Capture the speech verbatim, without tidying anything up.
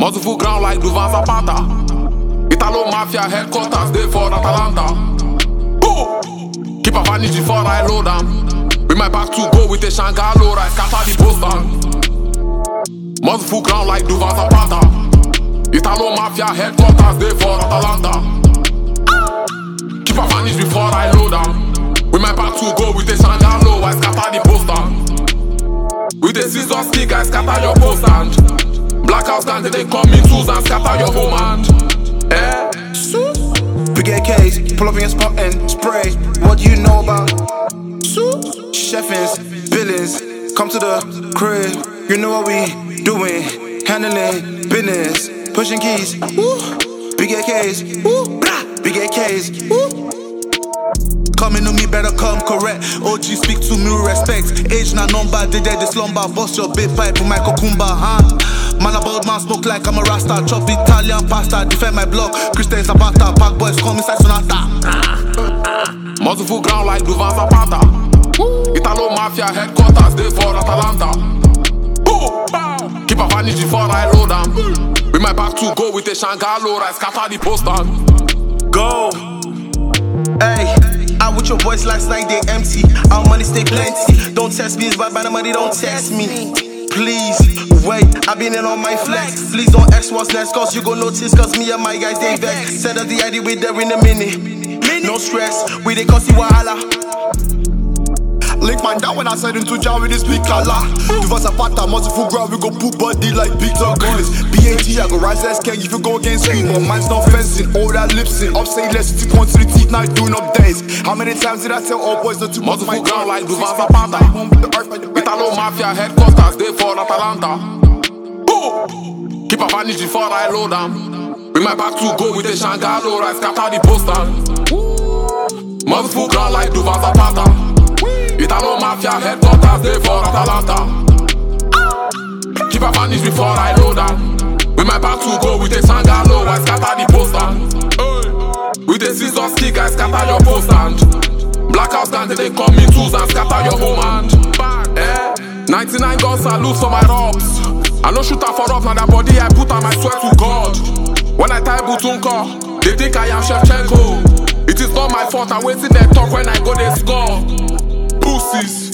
Muscle full ground like Duvan Zapata. Italo Mafia headquarters, they for Atalanta. Boo! Keep a vanish before I load them. With my back to go with a Shangalo, I scatter the poster. Muscle full ground like Duvan Zapata. Italo Mafia headquarters, they for Atalanta. Keep a vanish before I load them. With my back to go with a Shangalo, I scatter the poster. With a scissor stick, I scatter your post and Blackout stand, they come in tools and scatter your home hand. Eh? Brigade K's, pull up in your spot and spray. What do you know about Chefins, Billings? Come to the crib, you know what we doing. Handling business, pushing keys. Woo. Brigade K's, woo. Brigade K's, woo. Coming to me better come correct. O G speak to me with respect. Age na number, they dead this lumber. Bust your big pipe with my cucumber, huh? Man a bold man, smoke like I'm a rasta. Chop Italian pasta, defend my block. Christian Zapata, pack boys call me Sonata. Muscle full ground like Duvan Zapata. Italo Mafia headquarters, they for Atalanta. Boo! Keep a vanish before I load them. With my back to go with a Shangalo, I scatter the poster. Go! Hey! Out with your boys last night, they empty. Our money stay plenty. Don't test me, it's bad by the money, don't test me. Please, wait, I been in on my flex. Please don't ask what's next, cause you gon' notice, cause me and my guys, they vex. Set up the I D, we there in a minute. No stress, we they cause you wahala. Link man down when I said into jail with this big collar. Duvan Zapata, muscle full ground, we go put body like big dog guns. B A T, I go rise as Ken if you go against me. But mine's not fencing, all that lipsing. Up say let's stick one to the teeth, now doing updates. How many times did I tell all boys not to muscle full ground like Duvan Zapata. Italo Mafia headquarters, they for Atalanta. Boo! Keep a vanish before I load them. With my back to go with a Shangalo, I scatter the poster. Muscle full ground like Duvan Zapata. Italo Mafia headquarters, they for Atalanta. Keep a vanish before I load them. With my back to go with a Shangalo, I scatter the poster. With a scissor stick, I scatter your post and Blackout stand, they come in tools and scatter your home hand. Eh? ninety-nine guns salute for my rocks. I no shoot her for up, now that body I put on my sweat to God. When I tie Butunko, they think I am Shevchenko. It is not my fault, I'm waiting they talk when I go they score. Pussies.